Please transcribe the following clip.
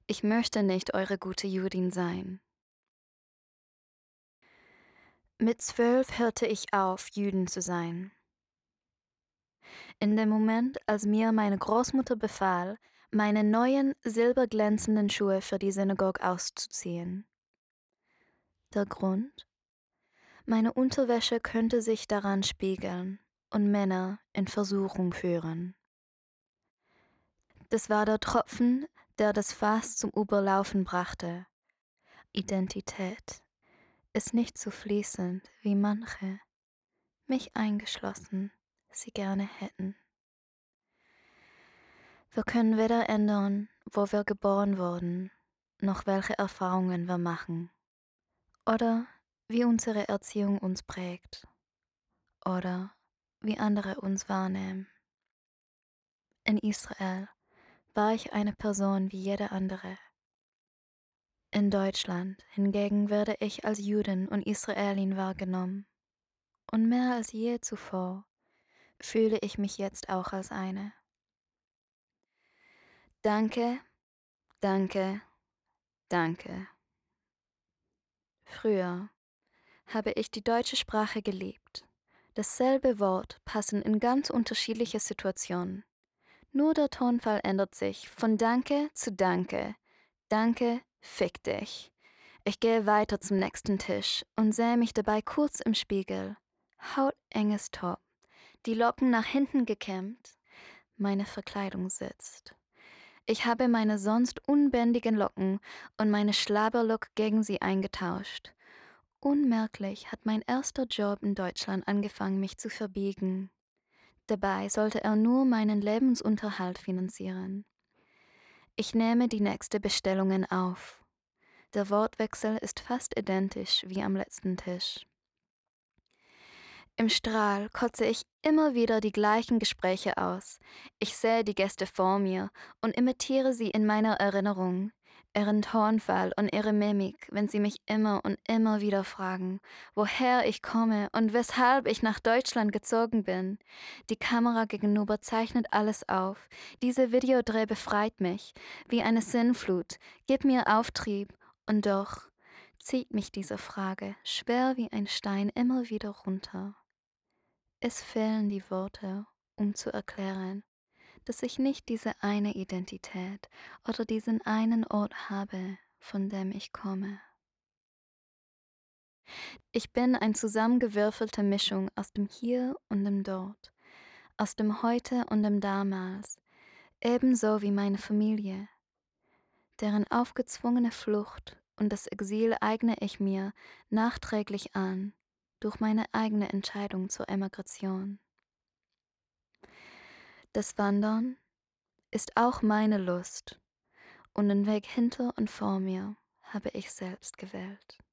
Ich möchte nicht eure gute Judin sein. Mit 12 hörte ich auf, Jüdin zu sein. In dem Moment, als mir meine Großmutter befahl, meine neuen silberglänzenden Schuhe für die Synagoge auszuziehen. Der Grund? Meine Unterwäsche könnte sich daran spiegeln und Männer in Versuchung führen. Das war der Tropfen, der das Fass zum Überlaufen brachte. Identität ist nicht so fließend, wie manche, mich eingeschlossen, sie gerne hätten. Wir können weder ändern, wo wir geboren wurden, noch welche Erfahrungen wir machen, oder wie unsere Erziehung uns prägt, oder wie andere uns wahrnehmen. In Israel war ich eine Person wie jede andere. In Deutschland hingegen werde ich als Jüdin und Israelin wahrgenommen. Und mehr als je zuvor fühle ich mich jetzt auch als eine. Danke, danke, danke. Früher habe ich die deutsche Sprache geliebt. Dasselbe Wort passen in ganz unterschiedliche Situationen. Nur der Tonfall ändert sich von Danke zu Danke. Danke, fick dich. Ich gehe weiter zum nächsten Tisch und sehe mich dabei kurz im Spiegel. Hautenges Top, die Locken nach hinten gekämmt. Meine Verkleidung sitzt. Ich habe meine sonst unbändigen Locken und meine Schlabberlook gegen sie eingetauscht. Unmerklich hat mein erster Job in Deutschland angefangen, mich zu verbiegen. Dabei sollte er nur meinen Lebensunterhalt finanzieren. Ich nehme die nächste Bestellung auf. Der Wortwechsel ist fast identisch wie am letzten Tisch. Im Strahl kotze ich immer wieder die gleichen Gespräche aus. Ich sehe die Gäste vor mir und imitiere sie in meiner Erinnerung, ihren Tonfall und ihre Mimik, wenn sie mich immer und immer wieder fragen, woher ich komme und weshalb ich nach Deutschland gezogen bin. Die Kamera gegenüber zeichnet alles auf. Dieser Videodreh befreit mich, wie eine Sinnflut, gibt mir Auftrieb und doch zieht mich diese Frage schwer wie ein Stein immer wieder runter. Es fehlen die Worte, um zu erklären, dass ich nicht diese eine Identität oder diesen einen Ort habe, von dem ich komme. Ich bin eine zusammengewürfelte Mischung aus dem Hier und dem Dort, aus dem Heute und dem Damals, ebenso wie meine Familie, deren aufgezwungene Flucht und das Exil eigne ich mir nachträglich an, durch meine eigene Entscheidung zur Emigration. Das Wandern ist auch meine Lust, und den Weg hinter und vor mir habe ich selbst gewählt.